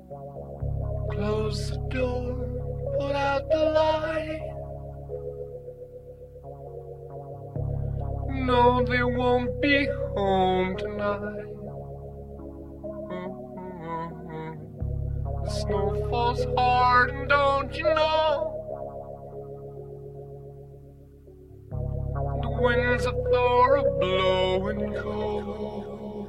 Close the door, put out the light. No, they won't be home tonight. The snow falls hard, and don't you know? The winds of Thor are blowing cold.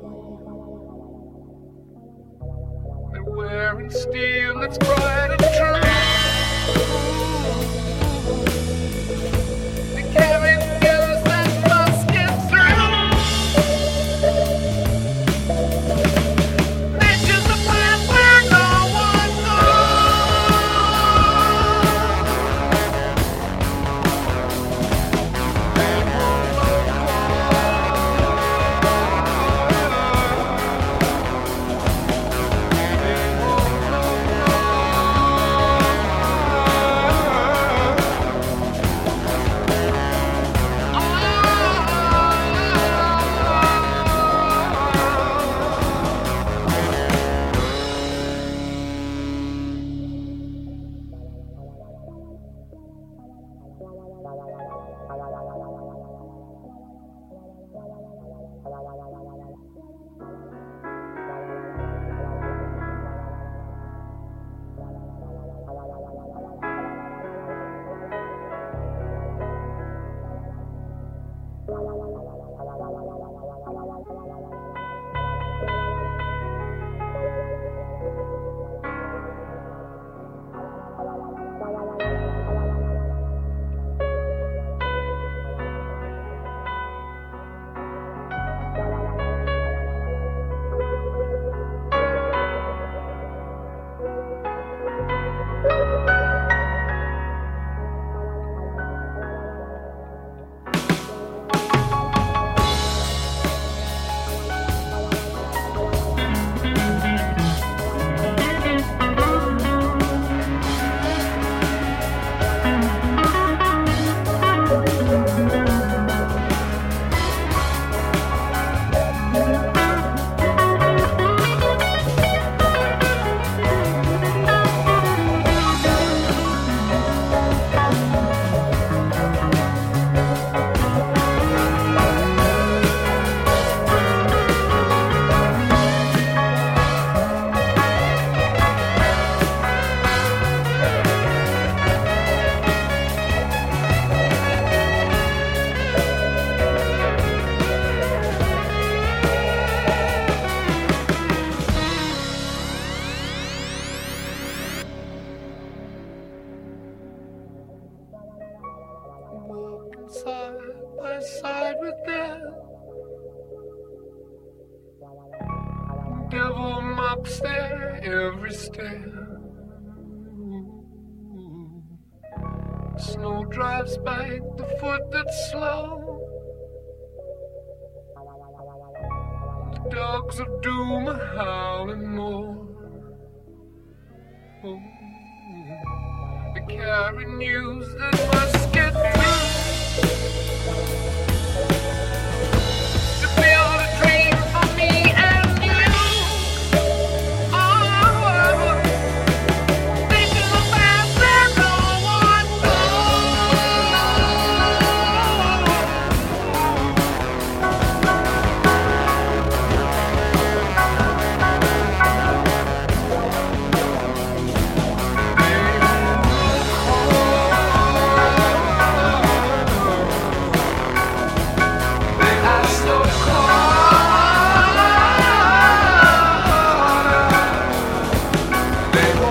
They're wearing steel that's bright and true. They carry guns that must get through. They're just a path where no one side by side with them. Devil mocks their every step. Snow drives by the foot that's slow. The dogs of doom are howling more. Oh, they carry news that must get through. To build a dream for me and you. Oh, they do the best that no one they